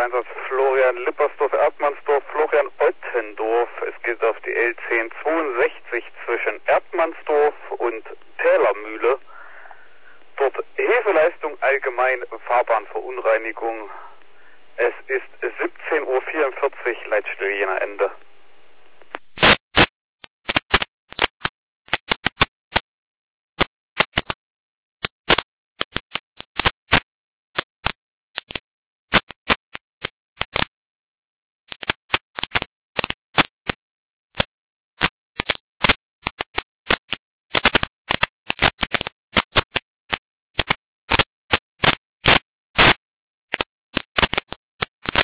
Einsatz Florian Lippersdorf, Erdmannsdorf, Florian Ottendorf. Es geht auf die L1062 zwischen Erdmannsdorf und Tälermühle. Dort Hefeleistung allgemein, Fahrbahnverunreinigung. Es ist 17:44 Uhr, Leitstelle Jena Ende.